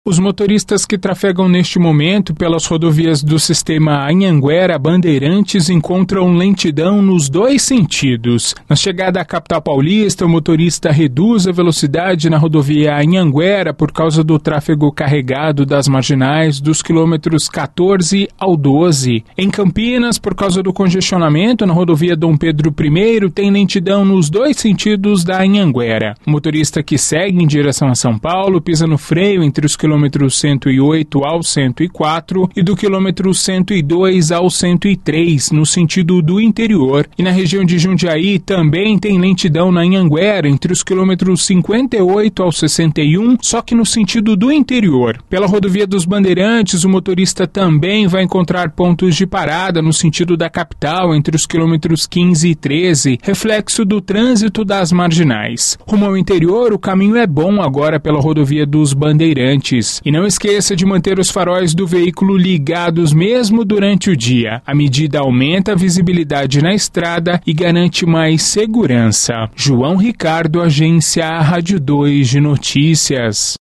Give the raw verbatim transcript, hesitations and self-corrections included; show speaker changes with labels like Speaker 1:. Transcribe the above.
Speaker 1: Os motoristas que trafegam neste momento pelas rodovias do sistema Anhanguera-Bandeirantes encontram lentidão nos dois sentidos. Na chegada à capital paulista, o motorista reduz a velocidade na rodovia Anhanguera por causa do tráfego carregado das marginais dos quilômetros quatorze ao doze. Em Campinas, por causa do congestionamento na rodovia Dom Pedro I, tem lentidão nos dois sentidos da Anhanguera. O motorista que segue em direção a São Paulo pisa no freio entre os quilômetros cento e oito ao cento e quatro e do quilômetro cento e dois ao cento e três, no sentido do interior. E na região de Jundiaí também tem lentidão na Anhanguera entre os quilômetros cinquenta e oito ao sessenta e um, só que no sentido do interior. Pela rodovia dos Bandeirantes, o motorista também vai encontrar pontos de parada no sentido da capital entre os quilômetros quinze e treze, reflexo do trânsito das marginais. Rumo ao interior, o caminho é bom agora pela rodovia dos Bandeirantes. E não esqueça de manter os faróis do veículo ligados mesmo durante o dia. A medida aumenta a visibilidade na estrada e garante mais segurança. João Ricardo, Agência Rádio dois de Notícias.